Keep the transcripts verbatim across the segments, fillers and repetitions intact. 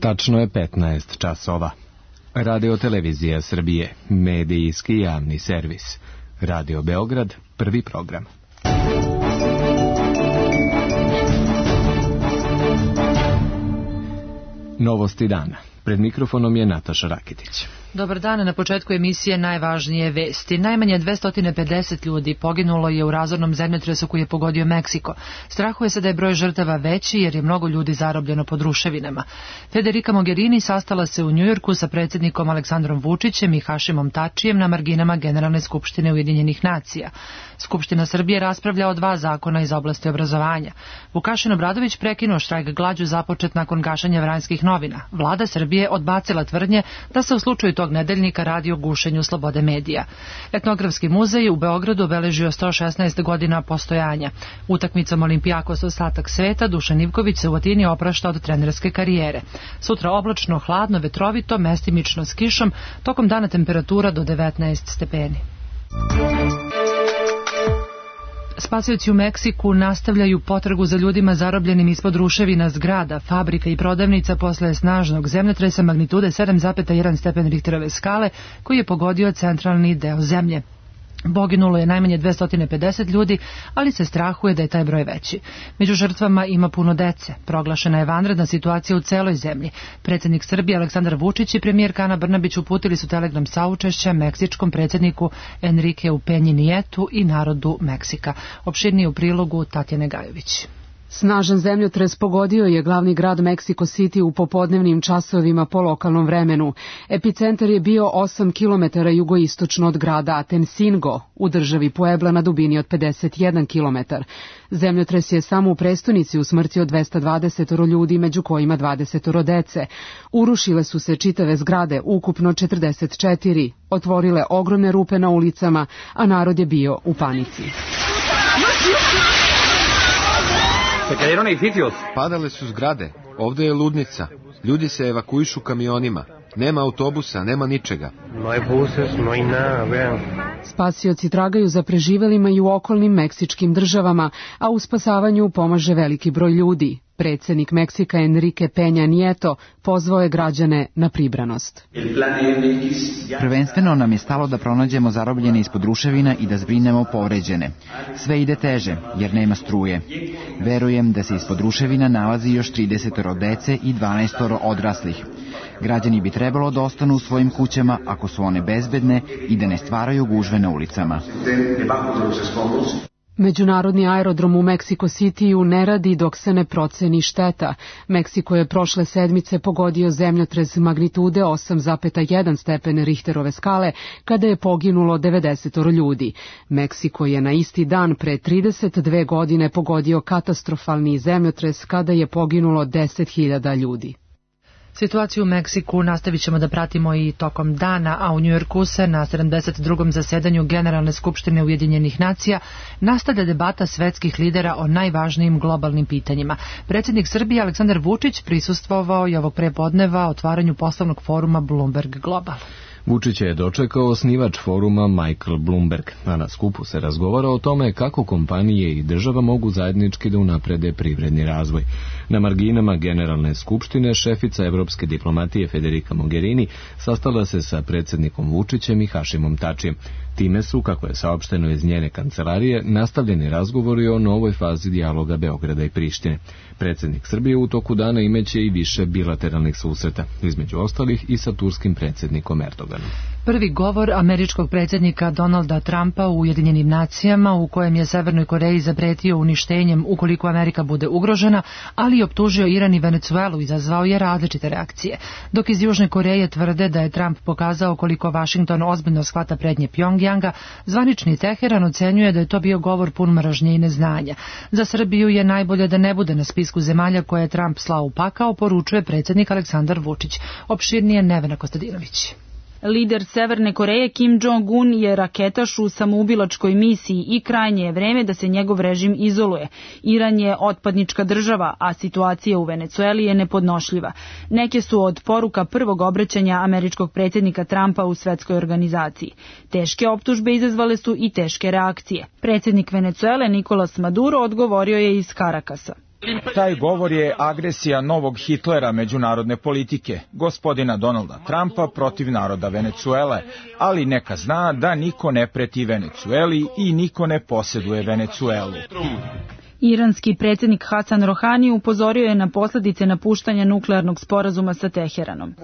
Tačno je petnaest časova. Radio Televizija Srbije, medijski javni servis. Radio Beograd, prvi program. Novosti dana. Pred mikrofonom je Nataša Rakitić. Dobar dan, na početku emisije najvažnije vesti. Najmanje dvesta pedeset ljudi poginulo je u razornom zemljotresu koji je pogodio Meksiko. Strahuje se da je broj žrtava veći jer je mnogo ljudi zarobljeno pod ruševinama. Federica Mogherini sastala se u Njujorku sa predsjednikom Aleksandrom Vučićem i Hašimom Tačijem na marginama Generalne skupštine Ujedinjenih nacija. Skupština Srbije raspravlja o dva zakona iz oblasti obrazovanja. Vukašin Obradović prekinuo štrajk glađu započet nakon gašenja Vranjskih novina. Vlada Srbije odbacila tvrdnje da se u slučaju tog nedeljnika radi o gušenju slobode medija. Etnografski muzej u Beogradu obeležio sto šesnaest godina postojanja. Utakmicom Olimpijakos ostatak sveta Dušan Ivković se u Atini oprašta od trenerske karijere. Sutra oblačno, hladno, vetrovito, mestimično s kišom, tokom dana temperatura do devetnaest stepeni. Spasioci u Meksiku nastavljaju potragu za ljudima zarobljenim ispod ruševina zgrada, fabrika i prodavnica posle snažnog zemljotresa magnitude sedam zarez jedan stepen Richterove skale koji je pogodio centralni deo zemlje. Poginulo je najmanje dvesta pedeset ljudi, ali se strahuje da je taj broj veći. Među žrtvama ima puno dece. Proglašena je vanredna situacija u celoj zemlji. Predsjednik Srbije Aleksandar Vučić i premijerka Ana Brnabić uputili su telegram saučešća meksičkom predsjedniku Enriqueu Peñi Nietu i narodu Meksika. Opširnije u prilogu Tatjane Gajović. Snažan zemljotres pogodio je glavni grad Mexico City u popodnevnim časovima po lokalnom vremenu. Epicentar je bio osam kilometara jugoistočno od grada Atencingo, u državi Puebla na dubini od pedeset jedan kilometar. Zemljotres je samo u prestonici usmrtio dvesta dvadeset ljudi, među kojima dvadeset dece. Urušile su se čitave zgrade, ukupno četrdeset četiri, otvorile ogromne rupe na ulicama, a narod je bio u panici. Padale su zgrade, ovdje je ludnica, ljudi se evakuišu kamionima, nema autobusa, nema ničega. Spasioci tragaju za preživelima i u okolnim meksičkim državama, a u spasavanju pomaže veliki broj ljudi. Predsjednik Meksika Enrique Peña Nieto pozvao je građane na pribranost. Prvenstveno nam je stalo da pronađemo zarobljene ispod ruševina i da zbrinemo povređene. Sve ide teže, jer nema struje. Verujem da se ispod ruševina nalazi još trideset dece i dvanaest odraslih. Građani bi trebalo da ostanu u svojim kućama ako su one bezbedne i da ne stvaraju gužve na ulicama. Međunarodni aerodrom u Meksiko Cityu ne radi dok se ne proceni šteta. Meksiko je prošle sedmice pogodio zemljotres magnitude osam zarez jedan stepen Richterove skale kada je poginulo devedeset ljudi. Meksiko je na isti dan pre trideset dve godine pogodio katastrofalni zemljotres kada je poginulo deset hiljada ljudi. Situaciju u Meksiku nastavit ćemo da pratimo i tokom dana, a u Njujorku se na sedamdeset drugom zasedanju Generalne skupštine Ujedinjenih nacija nastavlja debata svetskih lidera o najvažnijim globalnim pitanjima. Predsjednik Srbije Aleksandar Vučić prisustvovao je ovog prepodneva otvaranju poslovnog foruma Bloomberg Global. Vučić je dočekao osnivač foruma Michael Bloomberg, a na skupu se razgovara o tome kako kompanije i država mogu zajednički da unaprede privredni razvoj. Na marginama Generalne skupštine šefica evropske diplomatije Federica Mogherini sastala se sa predsjednikom Vučićem i Hašimom Tačijem. Time su, kako je saopšteno iz njene kancelarije, nastavljeni razgovori o novoj fazi dijaloga Beograda i Prištine. Predsjednik Srbije u toku dana imeće i više bilateralnih susreta, između ostalih i sa turskim predsjednikom Erdoganom. Prvi govor američkog predsjednika Donalda Trumpa u Ujedinjenim nacijama, u kojem je Severnoj Koreji zapretio uništenjem ukoliko Amerika bude ugrožena, ali i optužio Iran i Venecuelu, izazvao je različite reakcije. Dok iz Južne Koreje tvrde da je Trump pokazao koliko Vašington ozbiljno shvata prednje Pjongjanga, zvanični Teheran ocenjuje da je to bio govor pun mržnje i neznanja. Za Srbiju je najbolje da ne bude na spisku zemalja koje je Trump slao u pakao, poručuje predsjednik Aleksandar Vučić. Opširnije Nevena Kostadinović. Lider Severne Koreje Kim Jong-un je raketaš u samoubilačkoj misiji i krajnje je vreme da se njegov režim izoluje. Iran je otpadnička država, a situacija u Venecueli je nepodnošljiva. Neke su od poruka prvog obraćanja američkog predsjednika Trumpa u svetskoj organizaciji. Teške optužbe izazvale su i teške reakcije. Predsjednik Venecuele Nicolas Maduro odgovorio je iz Karakasa. Taj govor je agresija novog Hitlera međunarodne politike, gospodina Donalda Trumpa protiv naroda Venecuele, ali neka zna da niko ne preti Venecueli i niko ne posjeduje Venecuelu. Iranski predsjednik Hasan Rohani upozorio je na posljedice napuštanja nuklearnog sporazuma sa Teheranom.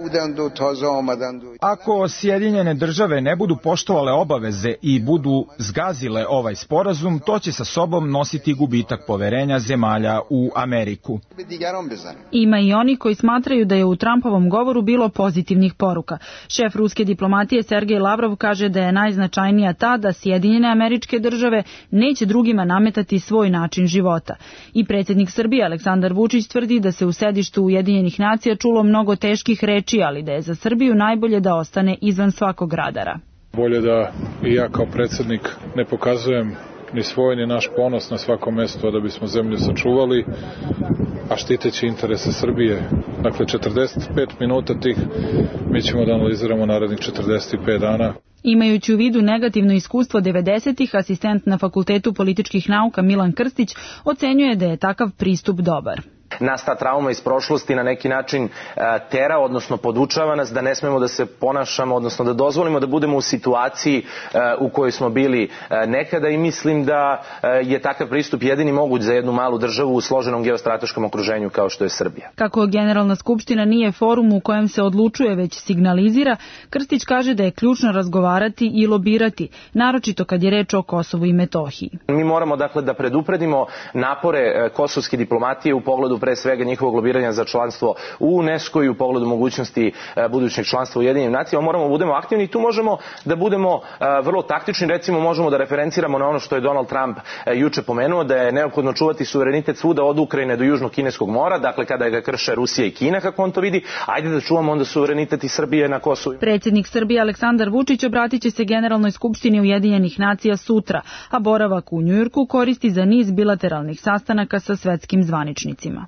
Ako Sjedinjene države ne budu poštovale obaveze i budu zgazile ovaj sporazum, to će sa sobom nositi gubitak poverenja zemalja u Ameriku. Ima i oni koji smatraju da je u Trumpovom govoru bilo pozitivnih poruka. Šef ruske diplomatije Sergej Lavrov kaže da je najznačajnija ta da Sjedinjene Američke Države neće drugima nametati svoj način života. I predsjednik Srbije Aleksandar Vučić tvrdi da se u sedištu Ujedinjenih nacija čulo mnogo teških reči, ali da je za Srbiju najbolje da ostane izvan svakog radara. Bolje da i ja kao predsjednik ne pokazujem ni svoj ni naš ponos na svakom mjestu, da bismo zemlju sačuvali, a štiteći interese Srbije. Dakle, četrdeset pet minuta tih mi ćemo da analiziramo narednih četrdeset pet dana. Imajući u vidu negativno iskustvo devedesetih, asistent na Fakultetu političkih nauka Milan Krstić ocenjuje da je takav pristup dobar. Nas ta trauma iz prošlosti na neki način tera, odnosno podučava nas da ne smemo da se ponašamo, odnosno da dozvolimo da budemo u situaciji u kojoj smo bili nekada, i mislim da je takav pristup jedini moguć za jednu malu državu u složenom geostrateškom okruženju kao što je Srbija. Kako Generalna skupština nije forum u kojem se odlučuje, već signalizira, Krstić kaže da je ključno razgovarati i lobirati, naročito kad je reč o Kosovu i Metohiji. Mi moramo dakle da predupredimo napore kosovske diplomatije u pogledu pre svega njihovog lobiranja za članstvo u UNESCO i u pogledu mogućnosti budućeg članstva u Ujedinjenim nacijama. Moramo da budemo aktivni i tu možemo da budemo vrlo taktični. Recimo, možemo da referenciramo na ono što je Donald Trump juče pomenuo, da je neophodno čuvati suverenitet svuda od Ukrajine do Južnog kineskog mora, dakle kada ga krše Rusija i Kina, kako on to vidi, ajde da čuvamo onda suverenitet i Srbije na Kosovu. Predsjednik Srbije Aleksandar Vučić obratit će se Generalnoj skupštini Ujedinjenih nacija sutra, a boravak u Njujorku koristi za niz bilateralnih sastanaka sa svetskim zvaničnicima.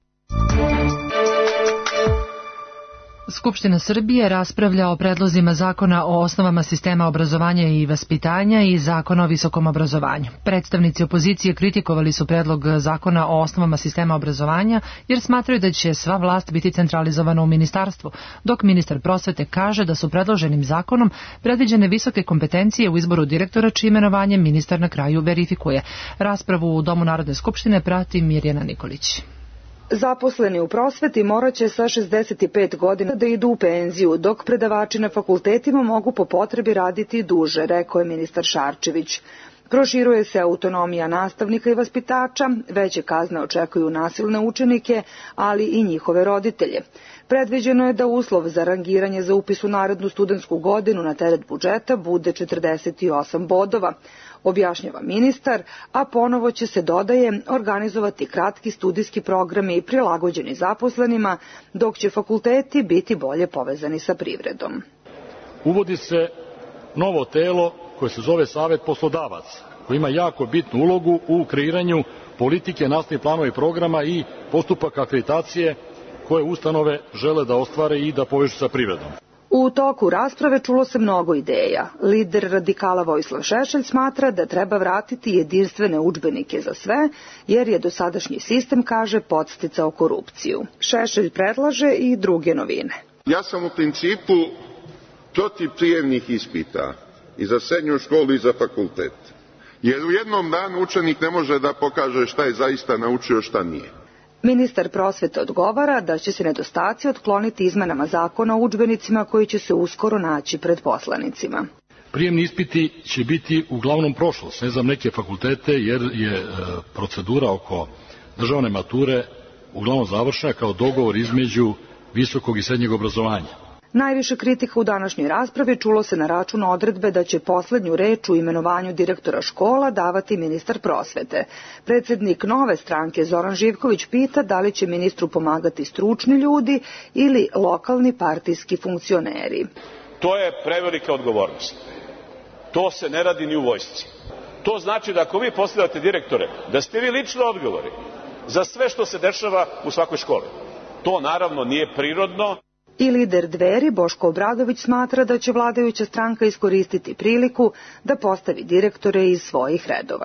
Skupština Srbije raspravlja o predlozima zakona o osnovama sistema obrazovanja i vaspitanja i zakona o visokom obrazovanju. Predstavnici opozicije kritikovali su predlog zakona o osnovama sistema obrazovanja jer smatraju da će sva vlast biti centralizovana u ministarstvu, dok ministar prosvete kaže da su predloženim zakonom predviđene visoke kompetencije u izboru direktora, čije imenovanje ministar na kraju verifikuje. Raspravu u Domu Narodne skupštine prati Mirjana Nikolić. Zaposleni u prosveti morat će sa šezdeset pet godina da idu u penziju, dok predavači na fakultetima mogu po potrebi raditi duže, rekao je ministar Šarčević. Proširuje se autonomija nastavnika i vaspitača, veće kazne očekuju nasilne učenike, ali i njihove roditelje. Predviđeno je da uslov za rangiranje za upis u narednu studentsku godinu na teret budžeta bude četrdeset osam bodova, objašnjava ministar, a ponovo će se, dodaje, organizovati kratki studijski programi prilagođeni zaposlenima, dok će fakulteti biti bolje povezani sa privredom. Uvodi se novo telo koje se zove Savet poslodavaca, koji ima jako bitnu ulogu u kreiranju politike, nastavnih planova i programa i postupaka akreditacije koje ustanove žele da ostvare i da povežu sa privredom. U toku rasprave čulo se mnogo ideja. Lider radikala Vojislav Šešelj smatra da treba vratiti jedinstvene udžbenike za sve, jer je dosadašnji sistem, kaže, podsticao korupciju. Šešelj predlaže i druge novine. Ja sam u principu protiv prijemnih ispita i za srednju školu i za fakultet, jer u jednom danu učenik ne može da pokaže šta je zaista naučio, šta nije. Ministar prosvete odgovara da će se nedostaci otkloniti izmenama zakona o udžbenicima koji će se uskoro naći pred poslanicima. Prijemni ispiti će biti uglavnom prošlost, ne znam neke fakultete, jer je e, procedura oko državne mature uglavnom završena kao dogovor između visokog i srednjeg obrazovanja. Najviše kritika u današnjoj raspravi čulo se na račun odredbe da će poslednju reč u imenovanju direktora škola davati ministar prosvete. Predsjednik Nove stranke Zoran Živković pita da li će ministru pomagati stručni ljudi ili lokalni partijski funkcioneri. To je prevelika odgovornost. To se ne radi ni u vojsci. To znači da ako vi postavljate direktore, da ste vi lično odgovorni za sve što se dešava u svakoj školi. To naravno nije prirodno. I lider Dveri Boško Obradović smatra da će vladajuća stranka iskoristiti priliku da postavi direktore iz svojih redova.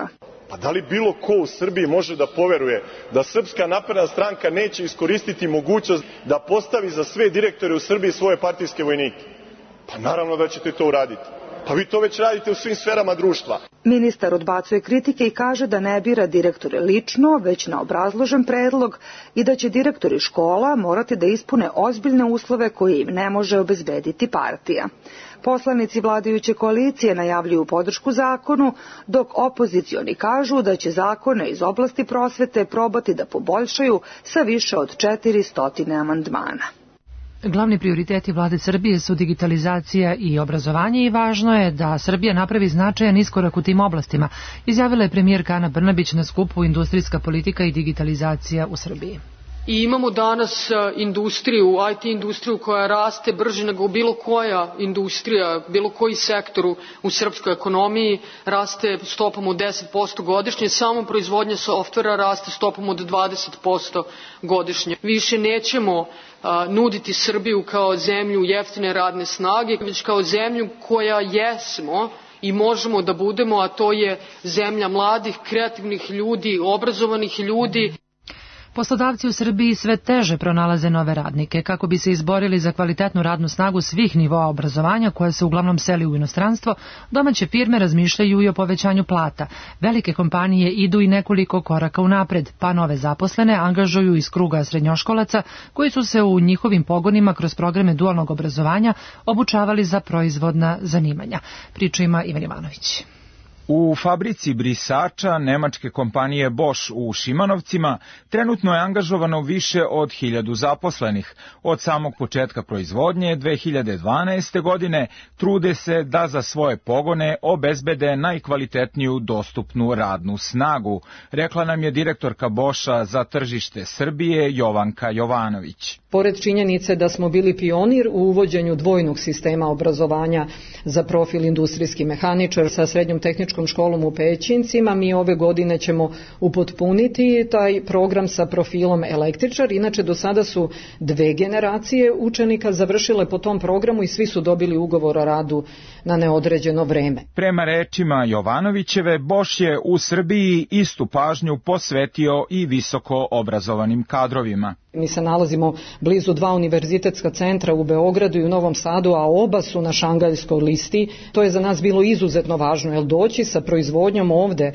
Pa da li bilo ko u Srbiji može da poveruje da Srpska napredna stranka neće iskoristiti mogućnost da postavi za sve direktore u Srbiji svoje partijske vojnike? Pa naravno da ćete to uraditi. Pa vi to već radite u svim sferama društva. Ministar odbacuje kritike i kaže da ne bira direktore lično, već na obrazložen predlog i da će direktori škola morati da ispune ozbiljne uslove koje im ne može obezbediti partija. Poslanici vladajuće koalicije najavljuju podršku zakonu, dok opozicioni kažu da će zakone iz oblasti prosvete probati da poboljšaju sa više od četiristo amandmana. Glavni prioriteti vlade Srbije su digitalizacija i obrazovanje i važno je da Srbija napravi značajan iskorak u tim oblastima, izjavila je premijerka Ana Brnabić na skupu Industrijska politika i digitalizacija u Srbiji. I imamo danas industriju, I T industriju koja raste brže nego bilo koja industrija, bilo koji sektor u srpskoj ekonomiji, raste stopom od deset posto godišnje, samo proizvodnja softvera raste stopom od dvadeset posto godišnje. Više nećemo a, nuditi Srbiju kao zemlju jeftine radne snage, već kao zemlju koja jesmo i možemo da budemo, a to je zemlja mladih, kreativnih ljudi, obrazovanih ljudi. Poslodavci u Srbiji sve teže pronalaze nove radnike kako bi se izborili za kvalitetnu radnu snagu svih nivoa obrazovanja koja se uglavnom seli u inostranstvo. Domaće firme razmišljaju i o povećanju plata. Velike kompanije idu i nekoliko koraka unapred, pa nove zaposlene angažuju iz kruga srednjoškolaca koji su se u njihovim pogonima kroz programe dualnog obrazovanja obučavali za proizvodna zanimanja. Priču ima Ivan Ivanović. U fabrici brisača nemačke kompanije Bosch u Šimanovcima trenutno je angažovano više od hiljadu zaposlenih. Od samog početka proizvodnje dve hiljade dvanaeste. godine trude se da za svoje pogone obezbede najkvalitetniju dostupnu radnu snagu, rekla nam je direktorka Boscha za tržište Srbije Jovanka Jovanović. Pored činjenice da smo bili pionir u uvođenju dvojnog sistema obrazovanja za profil industrijski mehaničar sa srednjom tehničkom školom u Pećincima, mi ove godine ćemo upotpuniti taj program sa profilom električar. Inače, do sada su dve generacije učenika završile po tom programu i svi su dobili ugovor o radu na neodređeno vreme. Prema rečima Jovanovićeve, Bosch je u Srbiji istu pažnju posvetio i visoko obrazovanim kadrovima. Mi se nalazimo blizu dva univerzitetska centra u Beogradu i u Novom Sadu, a oba su na šangajskoj listi. To je za nas bilo izuzetno važno, jer doći sa proizvodnjom ovde,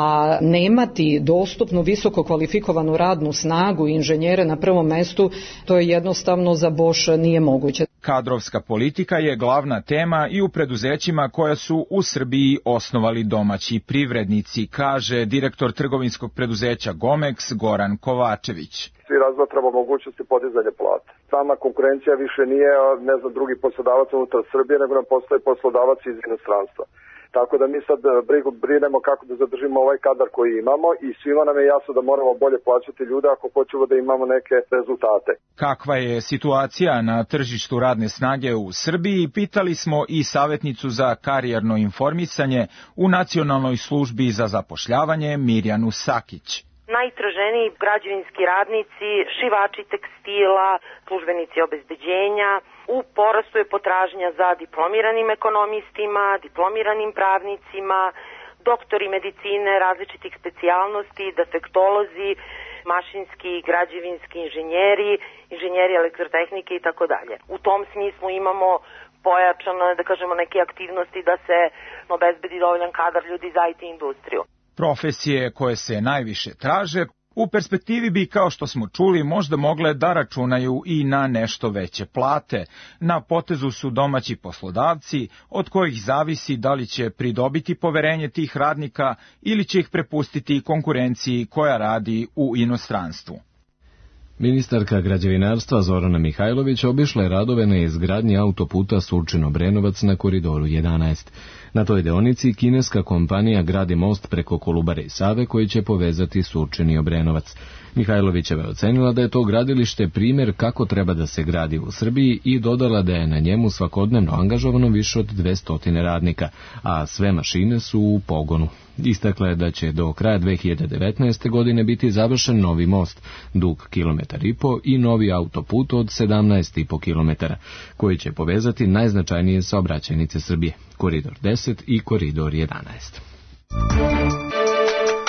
a nemati dostupnu visoko kvalifikovanu radnu snagu i inženjere na prvom mestu, to je jednostavno za Bosch nije moguće. Kadrovska politika je glavna tema i u preduzećima koja su u Srbiji osnovali domaći privrednici, kaže direktor trgovinskog preduzeća Gomex Goran Kovačević. Svi razmatramo mogućnosti podizanja plata. Sama konkurencija više nije, ne znam, drugi poslodavac unutar Srbije, nego nam postoje poslodavac iz inostranstva. Tako da mi sad brigu brinemo kako da zadržimo ovaj kadar koji imamo i svima nam je jasno da moramo bolje plaćati ljude ako hoćemo da imamo neke rezultate. Kakva je situacija na tržištu radne snage u Srbiji, pitali smo i savjetnicu za karijerno informisanje u Nacionalnoj službi za zapošljavanje Mirjanu Sakić. Najtraženiji građevinski radnici, šivači tekstila, službenici obezbeđenja. U porastu je potražnja za diplomiranim ekonomistima, diplomiranim pravnicima, doktori medicine različitih specijalnosti, defektolozi, mašinski i građevinski inženjeri, inženjeri elektrotehnike i tako dalje. U tom smislu imamo pojačano, da kažemo, neke aktivnosti da se obezbedi dovoljan kadar ljudi za I T industriju. Profesije koje se najviše traže u perspektivi bi, kao što smo čuli, možda mogle da računaju i na nešto veće plate. Na potezu su domaći poslodavci, od kojih zavisi da li će pridobiti poverenje tih radnika ili će ih prepustiti konkurenciji koja radi u inostranstvu. Ministarka građevinarstva Zorana Mihajlović obišla je radove na izgradnji autoputa Surčin-Obrenovac na koridoru jedanaest. Na toj deonici kineska kompanija gradi most preko Kolubare i Save koji će povezati Surčin i Obrenovac. Mihajlovićeva je ocenila da je to gradilište primjer kako treba da se gradi u Srbiji i dodala da je na njemu svakodnevno angažovano više od dvesta radnika, a sve mašine su u pogonu. Istakla je da će do kraja dve hiljade devetnaeste. godine biti završen novi most, dug kilometar i po, i novi autoput od sedamnaest i po kilometara, koji će povezati najznačajnije saobraćajnice Srbije, koridor deset i koridor jedanaest.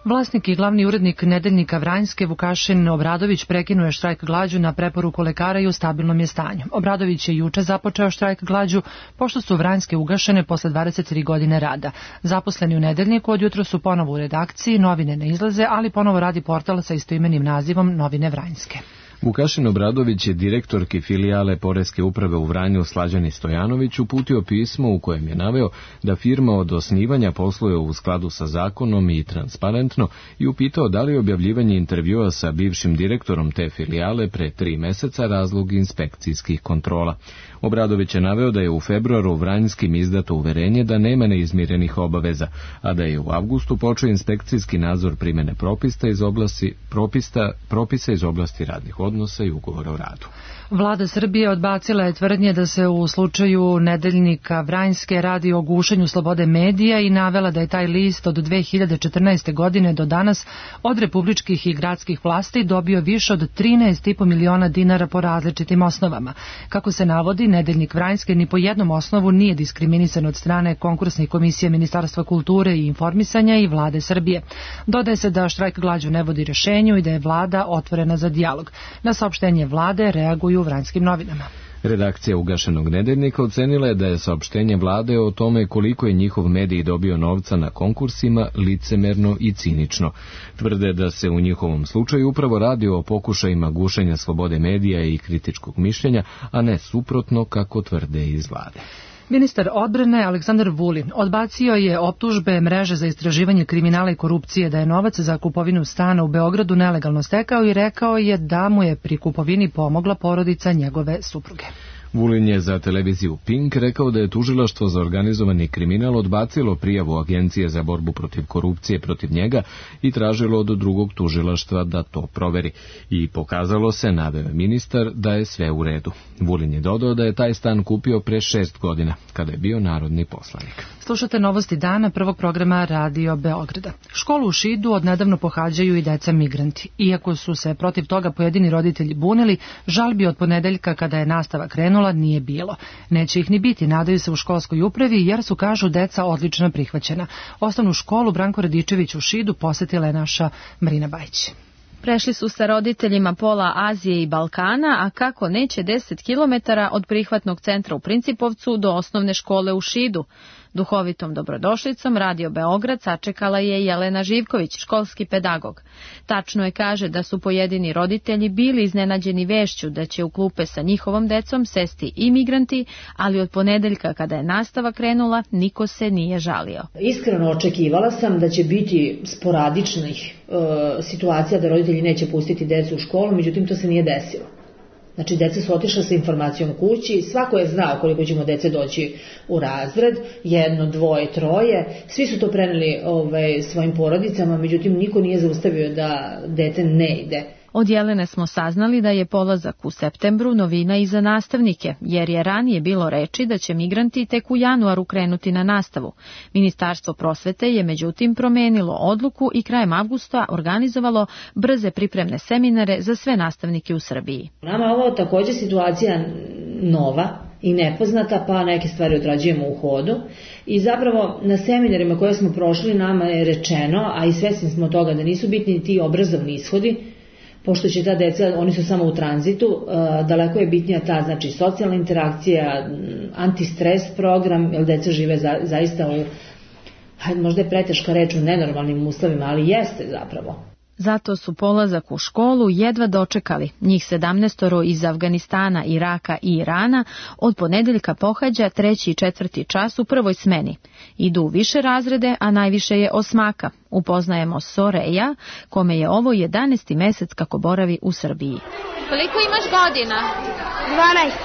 Vlasnik i glavni urednik nedeljnika Vranjske Vukašin Obradović prekinuo je štrajk glađu na preporuku lekara i u stabilnom je stanju. Obradović je juče započeo štrajk glađu pošto su Vranjske ugašene posle dvadeset tri godine rada. Zaposleni u nedeljniku od jutro su ponovo u redakciji, novine ne izlaze, ali ponovo radi portal sa istoimenim nazivom Novine Vranjske. Vukašin Obradović je direktorki filijale Poreske uprave u Vranju Slađani Stojanović uputio pismo u kojem je naveo da firma od osnivanja posluje u skladu sa zakonom i transparentno i upitao da li objavljivanje intervjua sa bivšim direktorom te filijale pre tri meseca razlog inspekcijskih kontrola. Obradović je naveo da je u februaru Vranjskim izdato uverenje da nema neizmirenih obaveza, a da je u avgustu počeo inspekcijski nadzor primene propisa iz oblasti, propista, propisa iz oblasti radnih odnosa i ugovora o radu. Vlada Srbije odbacila je tvrdnje da se u slučaju nedeljnika Vranjske radi o gušenju slobode medija i navela da je taj list od dve hiljade četrnaeste. godine do danas od republičkih i gradskih vlasti dobio više od trinaest i po miliona dinara po različitim osnovama. Kako se navodi, nedeljnik Vranjske ni po jednom osnovu nije diskriminisan od strane konkursnih komisija Ministarstva kulture i informisanja i Vlade Srbije. Dodaje se da štrajk glađu ne vodi rešenju i da je vlada otvorena za dijalog. Na saopštenje vlade reaguju u Vranjskim novinama. Redakcija ugašenog nedeljnika ocenila je da je saopštenje vlade o tome koliko je njihov medij dobio novca na konkursima licemerno i cinično. Tvrde da se u njihovom slučaju upravo radi o pokušajima gušenja slobode medija i kritičkog mišljenja, a ne suprotno kako tvrde iz vlade. Ministar odbrane Aleksandar Vulin odbacio je optužbe mreže za istraživanje kriminala i korupcije da je novac za kupovinu stana u Beogradu nelegalno stekao i rekao je da mu je pri kupovini pomogla porodica njegove supruge. Vulin je za televiziju Pink rekao da je tužilaštvo za organizovani kriminal odbacilo prijavu Agencije za borbu protiv korupcije protiv njega i tražilo od drugog tužilaštva da to proveri. I pokazalo se, naveo ministar, da je sve u redu. Vulin je dodao da je taj stan kupio pre šest godina, kada je bio narodni poslanik. Slušate novosti dana prvog programa Radio Beograda. Školu u Šidu odnedavno pohađaju i deca migranti. Iako su se protiv toga pojedini roditelji bunili, žalbi od ponedeljka kada je nastava krenula nije bilo. Neće ih ni biti, nadaju se u školskoj upravi, jer su, kažu, deca odlično prihvaćena. Osnovnu školu Branko Radičević u Šidu posetila je naša Marina Bajić. Prešli su sa roditeljima pola Azije i Balkana, a kako neće deset kilometara od prihvatnog centra u Principovcu do osnovne škole u Šidu. Duhovitom dobrodošlicom Radio Beograd sačekala je Jelena Živković, školski pedagog. Tačno je, kaže, da su pojedini roditelji bili iznenađeni vešću da će u klupe sa njihovom decom sesti i migranti, ali od ponedeljka kada je nastava krenula, niko se nije žalio. Iskreno očekivala sam da će biti sporadičnih e, situacija da roditelji neće pustiti decu u školu, međutim to se nije desilo. Znači, deca su otišla sa informacijom kući, svako je znao koliko ćemo dece doći u razred, jedno, dvoje, troje, svi su to preneli ovaj, svojim porodicama, međutim niko nije zaustavio da dete ne ide. Od Jelene smo saznali da je polazak u septembru novina i za nastavnike, jer je ranije bilo reči da će migranti tek u januaru krenuti na nastavu. Ministarstvo prosvete je međutim promenilo odluku i krajem avgusta organizovalo brze pripremne seminare za sve nastavnike u Srbiji. Nama je ovo također situacija nova i nepoznata, pa neke stvari odrađujemo u hodu i zapravo na seminarima koje smo prošli nama je rečeno, a i svesni smo toga da nisu bitni ti obrazovni ishodi, pošto će ta deca, oni su samo u tranzitu, daleko je bitnija ta, znači, socijalna interakcija, antistres program, jer deca žive za, zaista u, hajde, možda je preteška reč, u nenormalnim uslovima, ali jeste zapravo. Zato su polazak u školu jedva dočekali. Njih sedamnaestoro iz Afganistana, Iraka i Irana od ponedeljka pohađa treći i četvrti čas u prvoj smeni. Idu u više razrede, a najviše je osmaka. Upoznajemo Soreja, kome je ovo jedanaesti mesec kako boravi u Srbiji. Koliko imaš godina? dvanaest.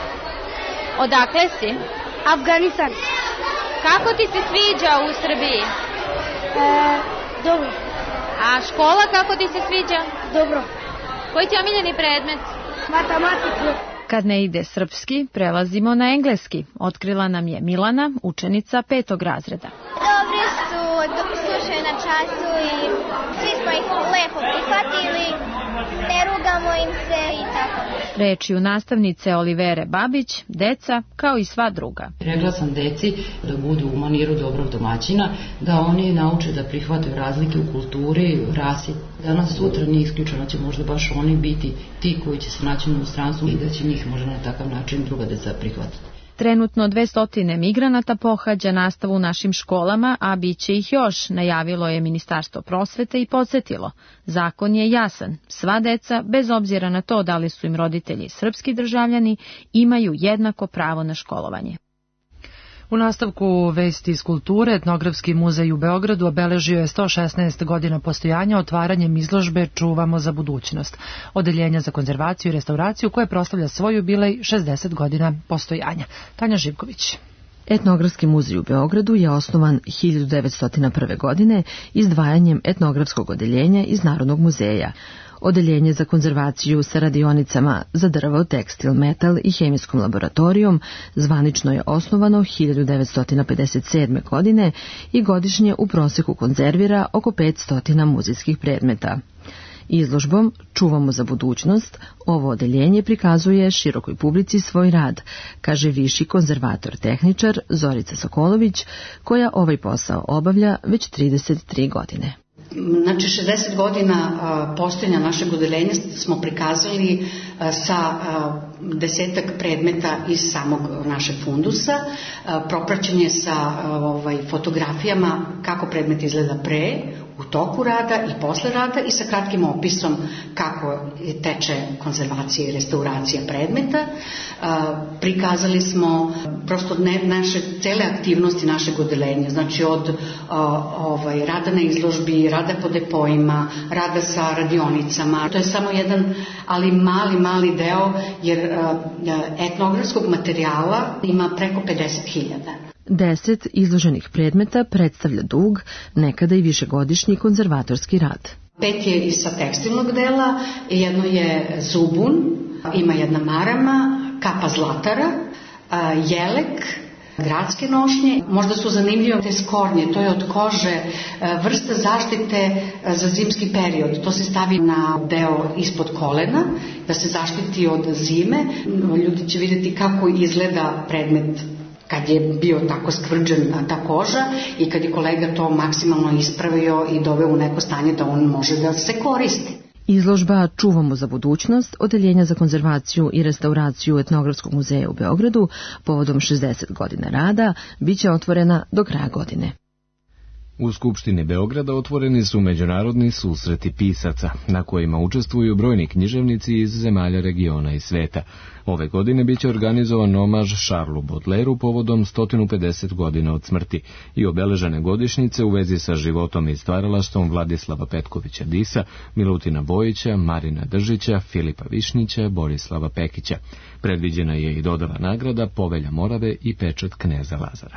Odakle si? Afganistan. Kako ti se sviđa u Srbiji? E, dobro. A škola kako ti se sviđa? Dobro. Koji ti je omiljeni predmet? Matematiku. Kad ne ide srpski, prelazimo na engleski. Otkrila nam je Milana, učenica petog razreda. Dobri su, slušaju na času i svi smo ih lepo prihvatili, ne rugamo im se i tako. Rečju nastavnice Olivere Babić, deca kao i sva druga. Rekla sam deci da budu u maniru dobrog domaćina, da oni nauče da prihvataju razlike u kulturi, u rasi. Danas sutra nije isključeno će možda baš oni biti ti koji će se naći u inostranstvu i da će njih možda na takav način druga deca prihvatiti. Trenutno dvesta migranata pohađa nastavu u našim školama, a bit će ih još, najavilo je Ministarstvo prosvete i podsjetilo. Zakon je jasan. Sva deca, bez obzira na to da li su im roditelji srpski državljani, imaju jednako pravo na školovanje. U nastavku vesti iz kulture, Etnografski muzej u Beogradu obeležio je sto šesnaest godina postojanja otvaranjem izložbe Čuvamo za budućnost, odeljenja za konzervaciju i restauraciju koje proslavlja svoj jubilej šezdeset godina postojanja. Tanja Živković. Etnografski muzej u Beogradu je osnovan hiljadu devetsto prve. godine izdvajanjem etnografskog odeljenja iz Narodnog muzeja. Odeljenje za konzervaciju sa radionicama za drvo, tekstil, metal i hemijskom laboratorijom zvanično je osnovano hiljadu devetsto pedeset sedme. godine i godišnje u proseku konzervira oko petsto muzejskih predmeta. Izložbom Čuvamo za budućnost ovo odeljenje prikazuje širokoj publici svoj rad, kaže viši konzervator-tehničar Zorica Sokolović, koja ovaj posao obavlja već trideset tri godine. Znači, šezdeset godina postojanja našeg odeljenja smo prikazali sa desetak predmeta iz samog našeg fundusa, propraćen je sa ovaj, fotografijama kako predmet izgleda pre, u toku rada i posle rada i sa kratkim opisom kako teče konzervacija i restauracija predmeta. Prikazali smo prosto ne, naše cele aktivnosti našeg odeljenja, znači od ovaj, rada na izložbi, rada po depojima, rada sa radionicama. To je samo jedan, ali mali, mali deo, jer etnografskog materijala ima preko pedeset hiljada. Deset izloženih predmeta predstavlja dug, nekada i višegodišnji konzervatorski rad. Pet je i sa tekstilnog dela, jedno je zubun, ima jedna marama, kapa zlatara, jelek, gradske nošnje. Možda su zanimljive te skornje, to je od kože, vrsta zaštite za zimski period. To se stavi na deo ispod kolena, da se zaštiti od zime. Ljudi će vidjeti kako izgleda predmet kad je bio tako skvrđen ta koža i kad je kolega to maksimalno ispravio i doveo u neko stanje da on može da se koristi. Izložba Čuvamo za budućnost, odeljenja za konzervaciju i restauraciju Etnografskog muzeja u Beogradu povodom šezdeset godina rada biće otvorena do kraja godine. U Skupštini Beograda otvoreni su međunarodni susreti pisaca, na kojima učestvuju brojni književnici iz zemalja regiona i sveta. Ove godine biće organizovan omaž Šarlu Bodleru povodom sto pedeset godina od smrti i obeležene godišnjice u vezi sa životom i stvaralaštvom Vladislava Petkovića Disa, Milutina Bojića, Marina Držića, Filipa Višnjića, Borislava Pekića. Predviđena je i dodava nagrada Povelja Morave i pečat kneza Lazara.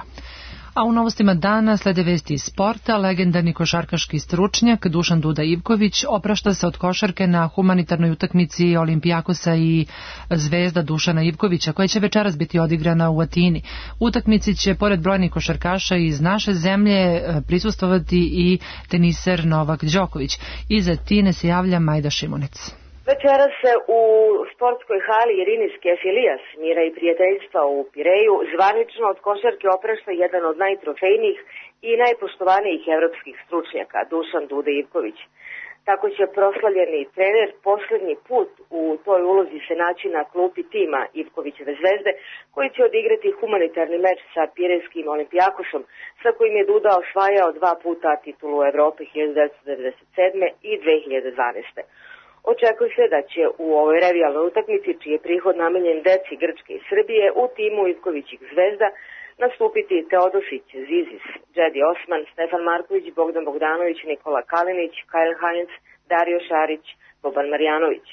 A u novostima dana slede vesti iz sporta. Legendarni košarkaški stručnjak Dušan Duda Ivković oprašta se od košarke na humanitarnoj utakmici Olimpijakosa i Zvezda Dušana Ivkovića, koja će večeras biti odigrana u Atini. Utakmici će, pored brojnih košarkaša iz naše zemlje, prisustvovati i teniser Novak Đoković. Iz Atine se javlja Majda Šimunec. Večeras se u sportskoj hali Irinis Kefilijas, mira i prijateljstva u Pireju, zvanično od košarke oprašta jedan od najtrofejnijih i najpoštovanijih evropskih stručnjaka, Dušan Duda Ivković. Tako će proslavljeni trener posljednji put u toj ulozi se naći na klupi tima Ivkovićeve Zvezde, koji će odigrati humanitarni meč sa Pirejskim Olimpijakosom, sa kojim je Duda osvajao dva puta titulu Evrope hiljadu devetsto devedeset sedme i dve hiljade dvanaeste. Očekuje se da će u ovoj revijalnoj utakmici, čiji je prihod namenjen deci Grčke i Srbije, u timu Ivkovićih Zvezda nastupiti Teodosić, Zizis, Džedi Osman, Stefan Marković, Bogdan Bogdanović, Nikola Kalinić, Kyle Heinz, Dario Šarić, Boban Marjanović.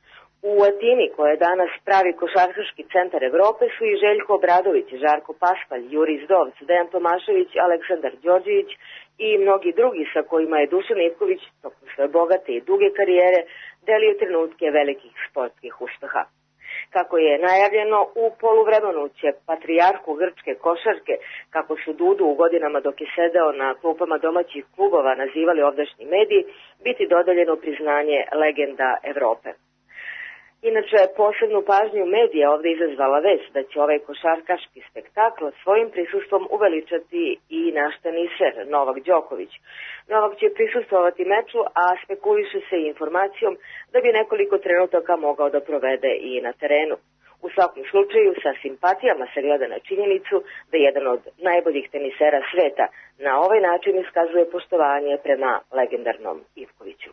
U Atini, koja je danas pravi košarkaški centar Evrope, su i Željko Obradović, Žarko Paspalj, Juri Zdovc, Dejan Tomašević, Aleksandar Đorđević i mnogi drugi sa kojima je Dušan Ivković tokom svoje bogate i duge karijere delio trenutke velikih sportskih uspeha. Kako je najavljeno, u poluvremenu će patrijarhu grčke košarke, kako su Dudu u godinama dok je sedeo na klupama domaćih klubova nazivali ovdašnji mediji, biti dodeljeno priznanje legenda Evrope. Inače, posebnu pažnju medija ovde izazvala vest da će ovaj košarkaški spektakl svojim prisustvom uveličati i naš teniser Novak Đoković. Novak će prisustvovati meču, a spekuliše se i informacijom da bi nekoliko trenutaka mogao da provede i na terenu. U svakom slučaju, sa simpatijama se gleda na činjenicu da jedan od najboljih tenisera sveta na ovaj način iskazuje poštovanje prema legendarnom Ivkoviću.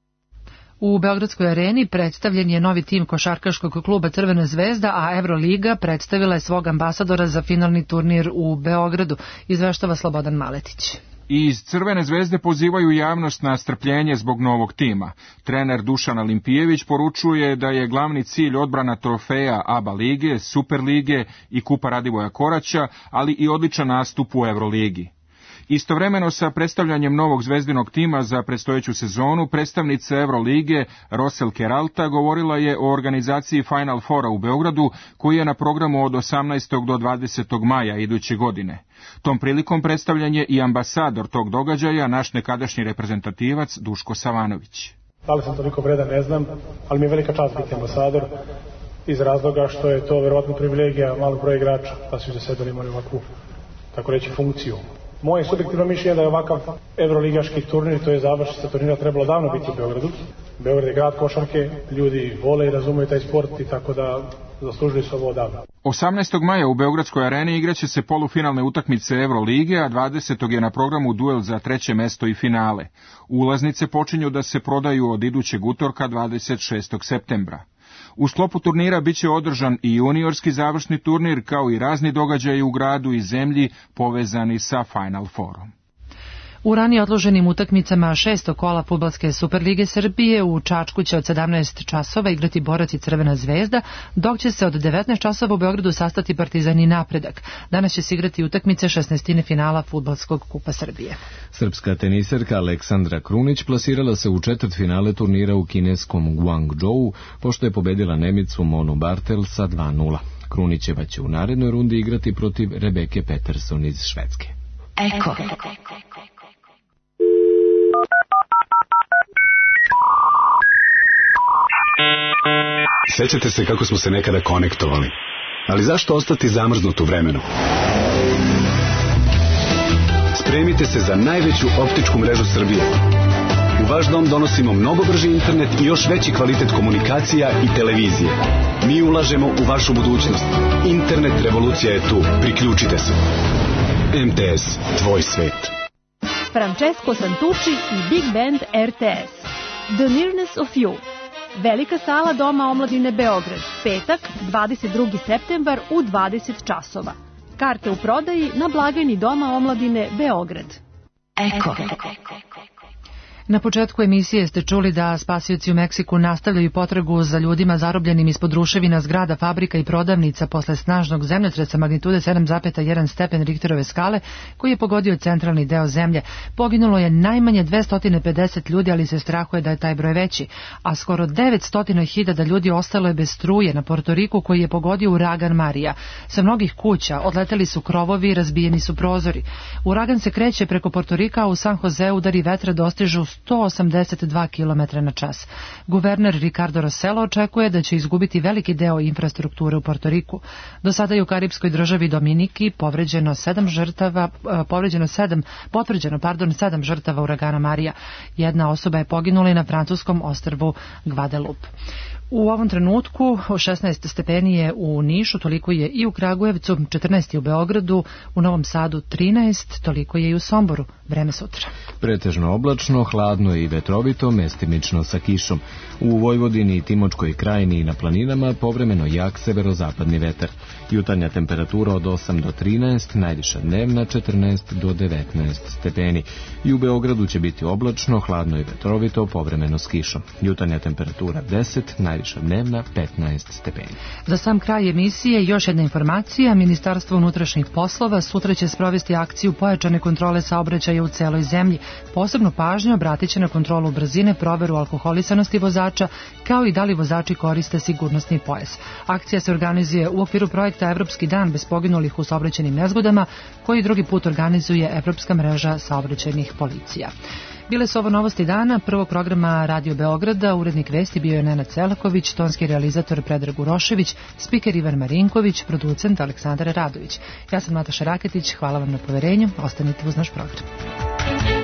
U Beogradskoj areni predstavljen je novi tim košarkaškog kluba Crvena zvezda, a Evroliga predstavila je svog ambasadora za finalni turnir u Beogradu, izveštava Slobodan Maletić. Iz Crvene zvezde pozivaju javnost na strpljenje zbog novog tima. Trener Dušan Olimpijević poručuje da je glavni cilj odbrana trofeja A B A lige, Super lige i Kupa Radivoja Koraća, ali i odličan nastup u Evroligi. Istovremeno sa predstavljanjem novog zvezdinog tima za predstojeću sezonu, predstavnica Evrolige Rosel Keralta govorila je o organizaciji Final Fora u Beogradu, koji je na programu od osamnaestog do dvadesetog maja iduće godine. Tom prilikom predstavljan je i ambasador tog događaja, naš nekadašnji reprezentativac Duško Savanović. Da li sam toliko vredan, ne znam, ali mi je velika čast biti ambasador iz razloga što je to verovatno privilegija malog broja igrača, da su za sebe imali ovakvu, tako reći, funkciju. Moje subjektivno mišljenje da je ovakav evroligaški turnir, to je završnica turnira, trebalo davno biti u Beogradu. Beograd je grad košarke, ljudi vole i razumeju taj sport i tako da zaslužili su ovo odavno. osamnaestog maja u Beogradskoj areni igraće se polufinalne utakmice Evrolige, a dvadesetog je na programu duel za treće mesto i finale. Ulaznice počinju da se prodaju od idućeg utorka dvadeset šestog septembra. U sklopu turnira biće održan i juniorski završni turnir, kao i razni događaji u gradu i zemlji povezani sa Final Fourom. U ranije odloženim utakmicama šestog kola fudbalske Superlige Srbije u Čačku će od sedamnaest časova igrati Borac i Crvena zvezda, dok će se od devetnaest časova u Beogradu sastati Partizan i Napredak. Danas će se igrati utakmice šesnaestine finala fudbalskog kupa Srbije. Srpska teniserka Aleksandra Krunić plasirala se u četvrtfinale turnira u kineskom Guangzhou, pošto je pobedila Nemicu Monu Bartel sa dva nula. Krunićeva će u narednoj rundi igrati protiv Rebeke Peterson iz Švedske. Eko. Sećate se kako smo se nekada konektovali, ali zašto ostati zamrznut u vremenu? Spremite se za najveću optičku mrežu Srbije. U vaš dom donosimo mnogo brži internet i još veći kvalitet komunikacija i televizije. Mi ulažemo u vašu budućnost. Internet revolucija je tu. Priključite se. M T S, tvoj svet. Francesco Santucci i Big Band R T S. The Nearness of You. Velika sala Doma omladine Beograd, petak, dvadeset drugi septembar u dvadeset časova. Karte u prodaji na blagajni Doma omladine Beograd. Eko. Na početku emisije ste čuli da spasioci u Meksiku nastavljaju potragu za ljudima zarobljenim ispod ruševina zgrada, fabrika i prodavnica posle snažnog zemljotresa magnitude sedam zarez jedan stepen Richterove skale koji je pogodio centralni deo zemlje. Poginulo je najmanje dvesta pedeset ljudi, ali se strahuje da je taj broj veći, a skoro devetsto hiljada ljudi ostalo je bez struje na Portoriku koji je pogodio uragan Marija. Sa mnogih kuća odleteli su krovovi, razbijeni su prozori. Uragan se kreće preko Portorika, a u San Joseu udari vetra dostižu sto osamdeset dva kilometra na čas. Guverner Ricardo Rossello očekuje da će izgubiti veliki deo infrastrukture u Portoriku. Do sada je u karipskoj državi Dominiki povređeno sedam žrtava, povređeno sedam, potvrđeno, pardon, sedam žrtava uragana Marija. Jedna osoba je poginula i na francuskom ostrvu Guadeloupe. U ovom trenutku šesnaest stepeni je u Nišu, toliko je i u Kragujevcu, četrnaest je u Beogradu, u Novom Sadu trinaest, toliko je i u Somboru. Vreme sutra. Pretežno oblačno, hladno i vetrovito, mestimično sa kišom. U Vojvodini i Timočkoj krajini i na planinama povremeno jak severozapadni vetar. Jutarnja temperatura od osam do trinaest, najviša dnevna četrnaest do devetnaest stepeni. I u Beogradu će biti oblačno, hladno i vetrovito, povremeno s kišom. Jutarnja temperatura deset, najviša dnevna petnaest stepeni. Za sam kraj emisije još jedna informacija. Ministarstvo unutrašnjih poslova sutra će sprovesti akciju pojačane kontrole saobraćaja u celoj zemlji. Posebnu pažnju obratit će na kontrolu brzine, proveru alkoholisanosti vozača, kao i da li vozači koriste sigurnosni pojas. Akcija se organizuje u okviru projekta Evropski dan bez poginulih u saobraćajnim nezgodama, koji drugi put organizuje Evropska mreža saobraćajnih policija. Bile su ovo novosti dana, prvog programa Radio Beograda, urednik vesti bio je Nenad Selaković, tonski realizator Predrag Urošević, spiker Ivan Marinković, producent Aleksandar Radović. Ja sam Nataša Raketić, hvala vam na poverenju, ostanite uz naš program.